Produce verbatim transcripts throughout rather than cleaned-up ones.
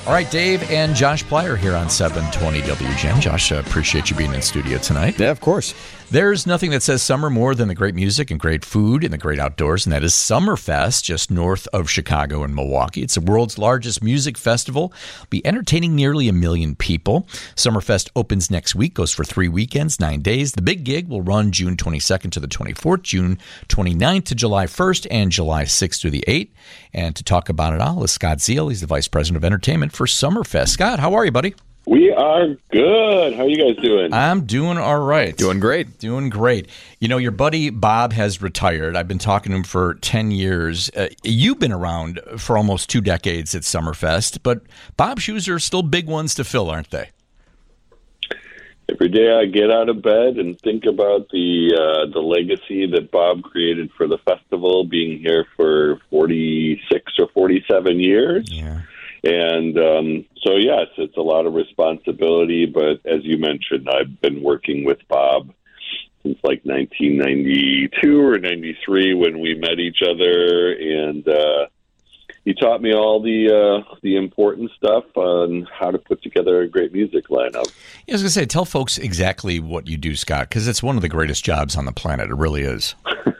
All right, Dave and Josh Plyer here on seven twenty W G N. Josh, uh, appreciate you being in studio tonight. Yeah, of course. There's nothing that says summer more than the great music and great food and the great outdoors, and that is Summerfest, just north of Chicago and Milwaukee. It's the world's largest music festival. It'll be entertaining nearly a million people. Summerfest opens next week, goes for three weekends, nine days. The big gig will run June twenty-second to the twenty-fourth, June twenty-ninth to July first, and July sixth through the eighth. And to talk about it all is Scott Zeal. He's the Vice President of Entertainment for Summerfest. Scott, how are you, buddy? We are good. How are you guys doing? I'm doing all right. Doing great. Doing great. You know, your buddy Bob has retired. I've been talking to him for ten years. Uh, you've been around for almost two decades at Summerfest, but Bob's shoes are still big ones to fill, aren't they? Every day I get out of bed and think about the uh, the legacy that Bob created for the festival, being here for forty-six or forty-seven years. Yeah. And um, so, yes, it's a lot of responsibility. But as you mentioned, I've been working with Bob since like nineteen ninety-two or ninety-three when we met each other. And uh, he taught me all the uh, the important stuff on how to put together a great music lineup. Yeah, I was going to say, tell folks exactly what you do, Scott, because it's one of the greatest jobs on the planet. It really is.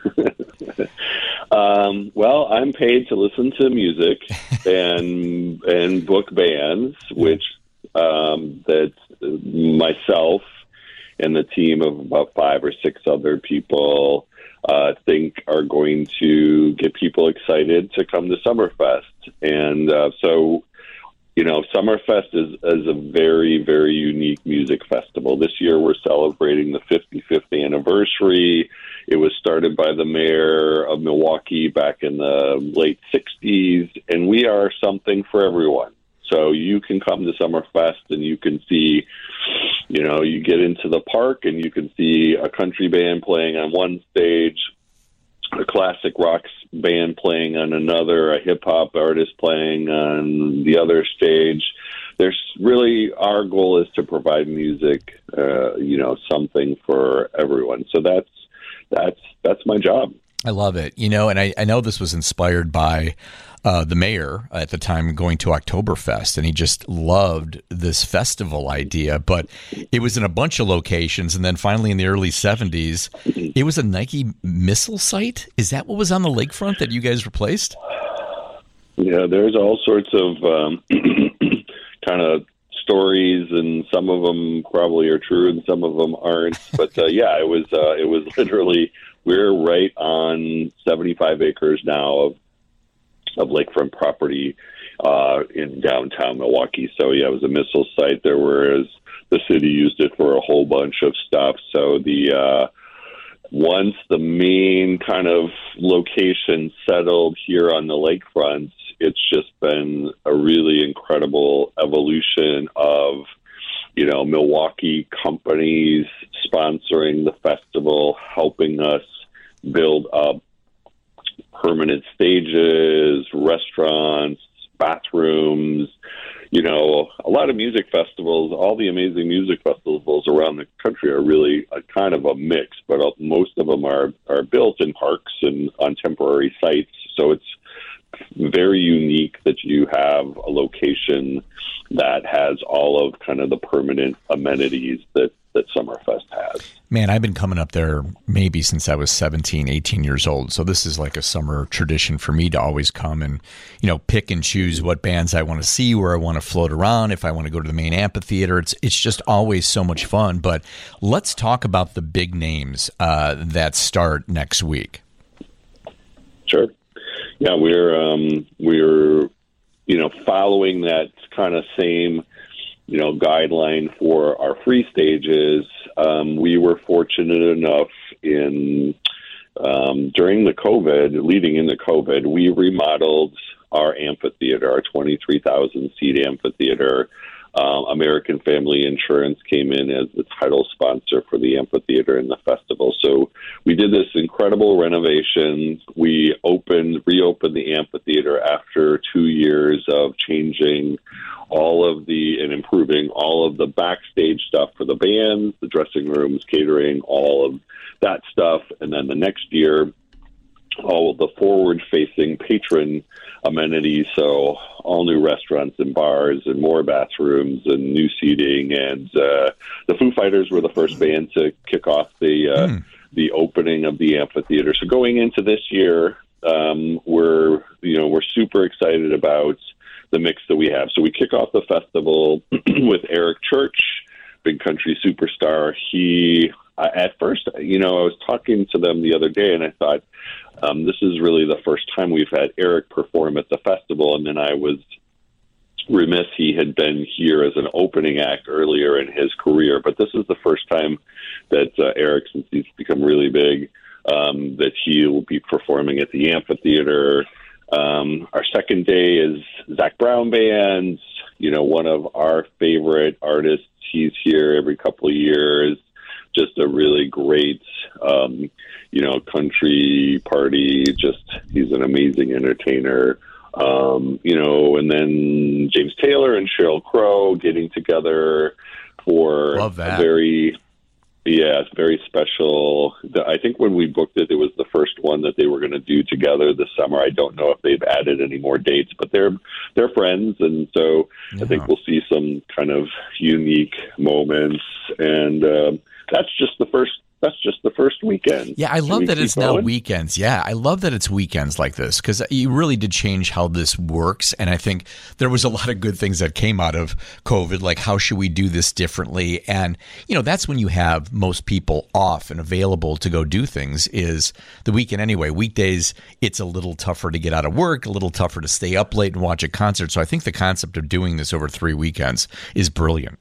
Um, well, I'm paid to listen to music and and book bands, which um, that myself and the team of about five or six other people uh, think are going to get people excited to come to Summerfest. And uh, so, you know, Summerfest is, is a very, very unique music festival. This year we're celebrating the fifty-fifth anniversary. It was started by the mayor of Milwaukee back in the late sixties, and we are something for everyone. So you can come to Summerfest and you can see, you know, you get into the park and you can see a country band playing on one stage, a classic rock band playing on another, a hip-hop artist playing on the other stage. There's really, our goal is to provide music, uh, you know, something for everyone. So that's That's that's my job. I love it. You know, and I, I know this was inspired by uh, the mayor at the time going to Oktoberfest, and he just loved this festival idea. But it was in a bunch of locations, and then finally in the early seventies, it was a Nike missile site. Is that what was on the lakefront that you guys replaced? Yeah, there's all sorts of um, kind of stories, and some of them probably are true and some of them aren't. But uh, yeah, it was uh, it was literally, we're right on seventy-five acres now of of lakefront property uh, in downtown Milwaukee. So yeah, it was a missile site. There was, the city used it for a whole bunch of stuff. So the uh, once the main kind of location settled here on the lakefront, it's just been a really incredible evolution of, you know, Milwaukee companies sponsoring the festival, helping us build up permanent stages, restaurants, bathrooms. You know, a lot of music festivals, all the amazing music festivals around the country are really a kind of a mix, but most of them are, are built in parks and on temporary sites. So it's very unique that you have a location that has all of kind of the permanent amenities that, that Summerfest has. Man, I've been coming up there maybe since I was seventeen, eighteen years old. So this is like a summer tradition for me to always come and, you know, pick and choose what bands I want to see, where I want to float around, if I want to go to the main amphitheater. It's it's just always so much fun. But let's talk about the big names uh, that start next week. Sure. Yeah, we're um, we're you know following that kind of same you know guideline for our free stages. Um, we were fortunate enough in um, during the COVID, leading into COVID, we remodeled our amphitheater, our twenty-three thousand seat amphitheater. Um, American Family Insurance came in as the title sponsor for the amphitheater and the festival. So we did this incredible renovation. We opened, reopened the amphitheater after two years of changing all of the and improving all of the backstage stuff for the bands, the dressing rooms, catering, all of that stuff. And then the next year, all the forward-facing patron amenities, so all new restaurants and bars and more bathrooms and new seating. And uh, the Foo Fighters were the first band to kick off the uh, mm. the opening of the amphitheater. So going into this year, um, we're you know we're super excited about the mix that we have. So we kick off the festival with Eric Church, big country superstar. He uh, at first, you know, I was talking to them the other day, and I thought, Um, this is really the first time we've had Eric perform at the festival, and then I was remiss. He had been here as an opening act earlier in his career, but this is the first time that uh, Eric, since he's become really big, um, that he will be performing at the amphitheater. Um, our second day is Zach Brown Band, you know, one of our favorite artists. He's here every couple of years. Just a really great, um, you know, country party. Just, he's an amazing entertainer. Um, you know, and then James Taylor and Sheryl Crow getting together for Love that. a very, yeah, it's very special. The, I think when we booked it, it was the first one that they were going to do together this summer. I don't know if they've added any more dates, but they're they're friends, and so yeah. I think we'll see some kind of unique moments. And um, that's just the first. That's just the first weekend. Yeah, I love that it's going? now weekends. Yeah, I love that it's weekends like this, because you really did change how this works. And I think there was a lot of good things that came out of COVID, like how should we do this differently? And, you know, that's when you have most people off and available to go do things is the weekend anyway. Weekdays, it's a little tougher to get out of work, a little tougher to stay up late and watch a concert. So I think the concept of doing this over three weekends is brilliant.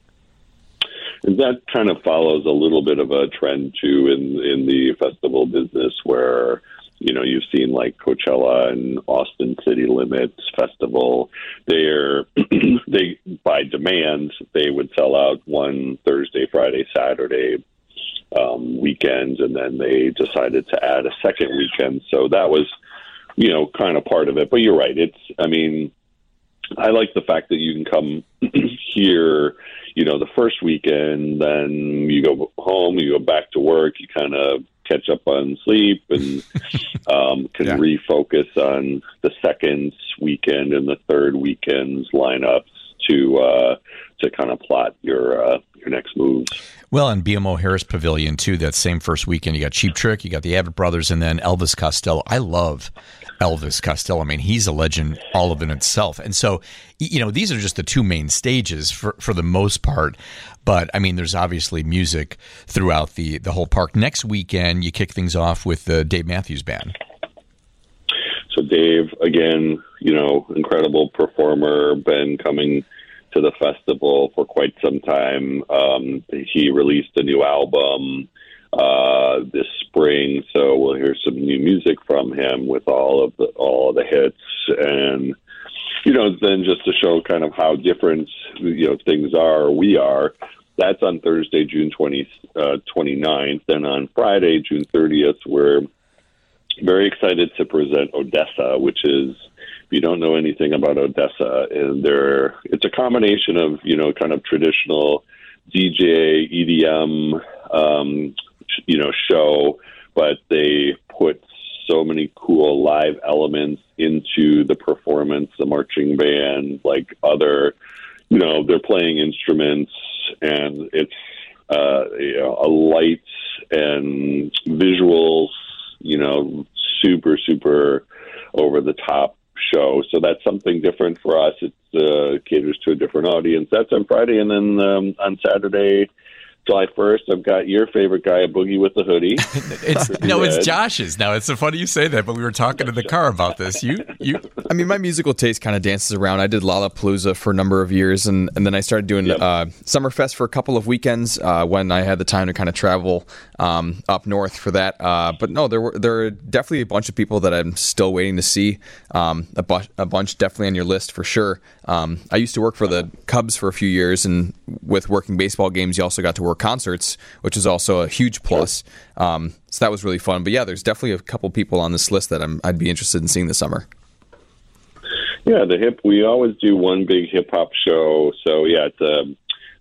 And that kind of follows a little bit of a trend, too, in in the festival business where, you know, you've seen like Coachella and Austin City Limits Festival. They're, they, by demand, they would sell out one Thursday, Friday, Saturday um, weekend, and then they decided to add a second weekend. So that was, you know, kind of part of it. But you're right. It's, I mean, I like the fact that you can come here, you know, the first weekend, then you go home, you go back to work, you kind of catch up on sleep and um, can yeah. refocus on the second weekend and the third weekend's lineups to uh, to kind of plot your uh, your next moves. Well, and B M O Harris Pavilion, too, that same first weekend, you got Cheap Trick, you got the Avett Brothers, and then Elvis Costello. I love Elvis Costello. I mean, he's a legend all of in itself. And so, you know, these are just the two main stages for, for the most part. But, I mean, there's obviously music throughout the, the whole park. Next weekend, you kick things off with the Dave Matthews Band. So Dave, again, you know, incredible performer, been coming to the festival for quite some time. Um, he released a new album uh, this spring, so we'll hear some new music from him with all of the all of the hits, and you know, then just to show kind of how different you know things are, or we are. That's on Thursday, June twentieth, uh, twenty-ninth, and on Friday, June thirtieth, we're very excited to present Odessa, which is, if you don't know anything about Odessa, and they're, it's a combination of, you know, kind of traditional D J, E D M, um, you know, show, but they put so many cool live elements into the performance, the marching band, like other, you know, they're playing instruments, and it's uh, you know, a light and visuals, you know, super, super over the top show. So that's something different for us. It uh, caters to a different audience. That's on Friday. And then um, on Saturday, July first, I've got your favorite guy, a Boogie with the Hoodie. it's No, it's Josh's. Now, it's so funny you say that, but we were talking in the car about this. You, you. I mean, my musical taste kind of dances around. I did Lollapalooza for a number of years, and, and then I started doing yep. uh, Summerfest for a couple of weekends uh, when I had the time to kind of travel um, up north for that. Uh, but no, there were there are definitely a bunch of people that I'm still waiting to see. Um, a, bu- a bunch definitely on your list for sure. Um, I used to work for the Cubs for a few years, and with working baseball games, you also got to work concerts, which is also a huge plus. Um, so that was really fun. But yeah, there's definitely a couple people on this list that I'm, I'd be interested in seeing this summer. Yeah, the hip. We always do one big hip hop show. So yeah, it's, um,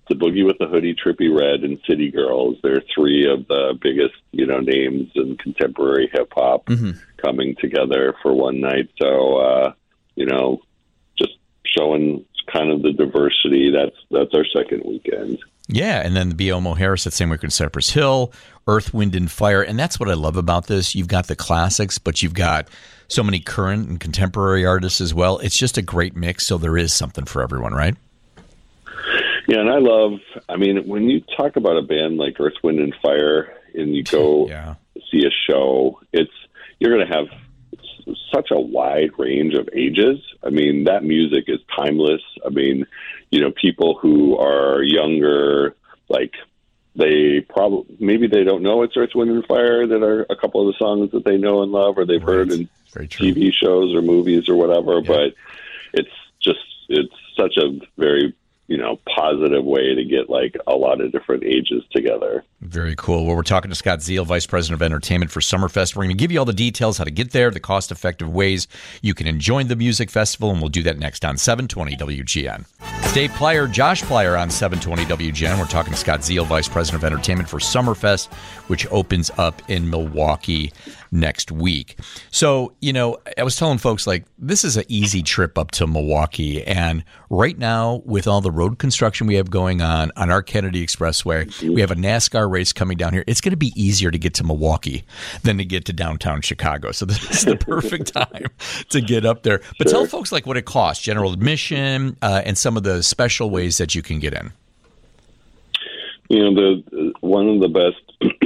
the Boogie with the Hoodie, Trippie Redd, and City Girls. They're three of the biggest, you know, names in contemporary hip hop mm-hmm. coming together for one night. So, uh, you know, just showing kind of the diversity. That's that's our second weekend. Yeah, and then the B. Omo Harris at same week in Cypress Hill, Earth, Wind, and Fire. And that's what I love about this. You've got the classics, but you've got so many current and contemporary artists as well. It's just a great mix, so there is something for everyone, right? Yeah, and I love, I mean, when you talk about a band like Earth, Wind, and Fire, and you go yeah. see a show, it's you're going to have such a wide range of ages. I mean, that music is timeless. I mean, you know, people who are younger, like they probably, maybe they don't know it's Earth, Wind, and Fire that are a couple of the songs that they know and love, or they've right. heard in T V shows or movies or whatever. Yeah. But it's just, it's such a very, you know, positive way to get like a lot of different ages together. Very cool. Well, we're talking to Scott Zeal, Vice President of Entertainment for Summerfest. We're going to give you all the details, how to get there, the cost-effective ways you can enjoy the music festival, and we'll do that next on seven twenty W G N. Dave Plyer, Josh Plyer on seven twenty W G N. We're talking to Scott Zeal, Vice President of Entertainment for Summerfest, which opens up in Milwaukee next week. So, you know, I was telling folks, like, this is an easy trip up to Milwaukee. And right now, with all the road construction we have going on on our Kennedy Expressway, we have a NASCAR race coming down here. It's going to be easier to get to Milwaukee than to get to downtown Chicago. So this is the perfect time to get up there. But sure. Tell folks, like, what it costs, general admission, uh, and some of the special ways that you can get in. You know, the one of the best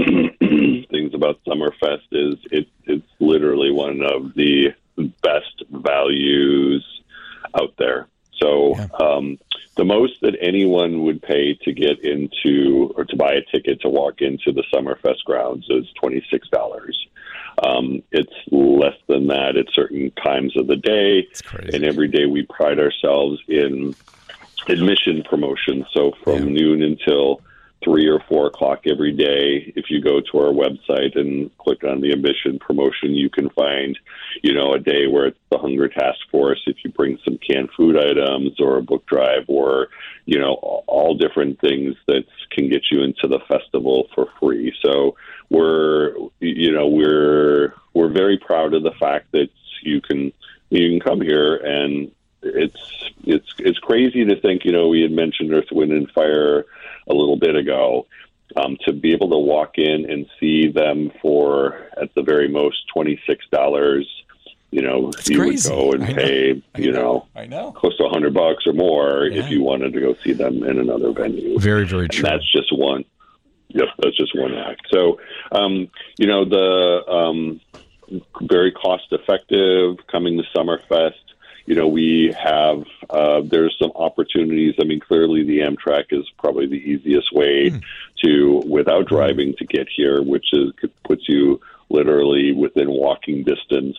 things about Summerfest is it, it's literally one of the best values out there. So yeah. um, the most that anyone would pay to get into or to buy a ticket to walk into the Summerfest grounds is twenty-six dollars. Um, it's less than that at certain times of the day. And every day we pride ourselves in admission promotion. So from yeah. noon until three or four o'clock every day, if you go to our website and click on the admission promotion, you can find, you know, a day where it's the Hunger Task Force, if you bring some canned food items or a book drive or, you know, all different things that can get you into the festival for free. So we're, you know, we're, we're very proud of the fact that you can, you can come here, and it's, it's, it's crazy to think, you know, we had mentioned Earth, Wind, and Fire a little bit ago, um, to be able to walk in and see them for, at the very most, twenty-six dollars. You know, That's you crazy. would go and I pay, know. I you know, know. I know. close to a hundred bucks or more yeah. if you wanted to go see them in another venue. Very, very true. And that's just one. Yep, that's just one act. So, um, you know, the um, very cost-effective coming to Summerfest. You know, we have, uh, there's some opportunities. I mean, clearly the Amtrak is probably the easiest way mm. to, without driving, to get here, which is puts you literally within walking distance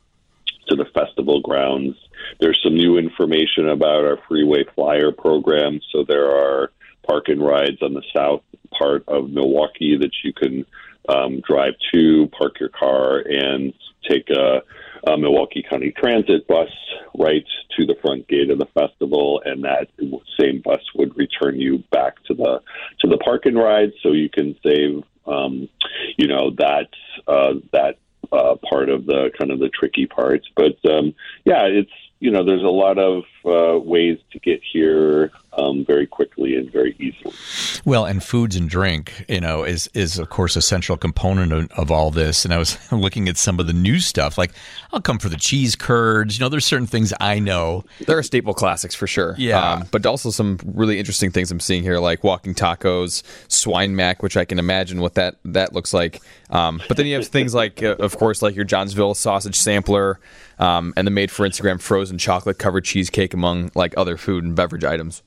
to the festival grounds. There's some new information about our Freeway Flyer program. So there are park and rides on the south part of Milwaukee that you can um, drive to, park your car, and take a, a Milwaukee County Transit bus right to the front gate of the festival, and that same bus would return you back to the to the park and ride, so you can save, um, you know, that uh, that uh, part of the kind of the tricky parts. But um, yeah, it's, you know, there's a lot of uh, ways to get here um, very quickly and very easily. Well, and foods and drink, you know, is, is of course, a central component of, of all this. And I was looking at some of the new stuff, like I'll come for the cheese curds. You know, there's certain things I know. There are staple classics for sure. Yeah. Um, but also some really interesting things I'm seeing here, like walking tacos, swine mac, which I can imagine what that, that looks like. Um, but then you have things like, uh, of course, like your Johnsville sausage sampler, um, and the made for Instagram frozen chocolate covered cheesecake, among like other food and beverage items.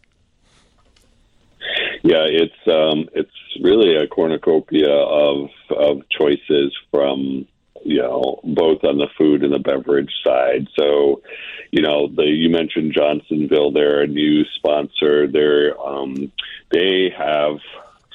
Yeah, it's um, it's really a cornucopia of of choices from, you know, both on the food and the beverage side. So, you know, the you mentioned Johnsonville, they're a new sponsor. They're um, they have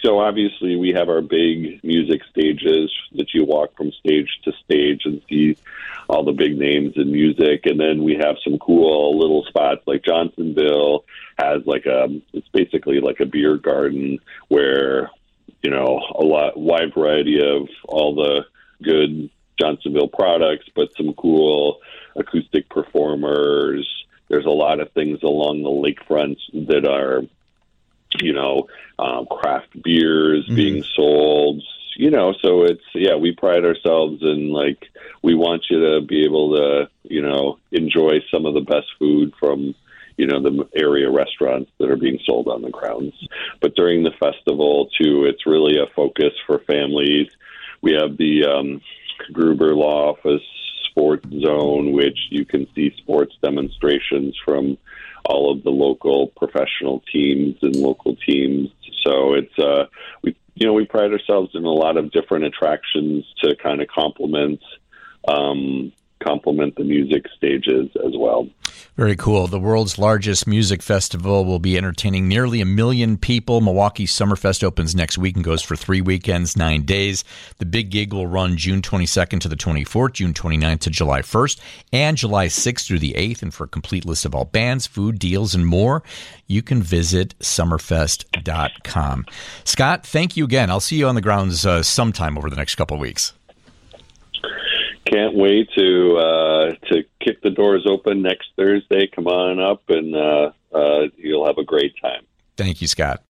so obviously we have our big music stages that you walk from stage to stage and see all the big names in music. And then we have some cool little spots like Johnsonville has like a, it's basically like a beer garden where, you know, a lot, wide variety of all the good Johnsonville products, but some cool acoustic performers. There's a lot of things along the lakefront that are, you know, um, craft beers mm-hmm. being sold, you know, so it's, yeah, we pride ourselves in, like, we want you to be able to, you know, enjoy some of the best food from, you know, the area restaurants that are being sold on the grounds. But during the festival, too, it's really a focus for families. We have the um, Gruber Law Office Sports Zone, which you can see sports demonstrations from all of the local professional teams and local teams. So it's, uh, we, you know, we pride ourselves in a lot of different attractions to kind of complement, um, complement the music stages as well. Very cool. The world's largest music festival will be entertaining nearly a million people. Milwaukee Summerfest opens next week and goes for three weekends, nine days. The big gig will run June twenty-second to the twenty-fourth, June twenty-ninth to July first, and July sixth through the eighth. And for a complete list of all bands, food, deals, and more, you can visit summerfest dot com. Scott, thank you again. I'll see you on the grounds uh, sometime over the next couple of weeks. Can't wait to uh, to kick the doors open next Thursday. Come on up, and uh, uh, you'll have a great time. Thank you, Scott.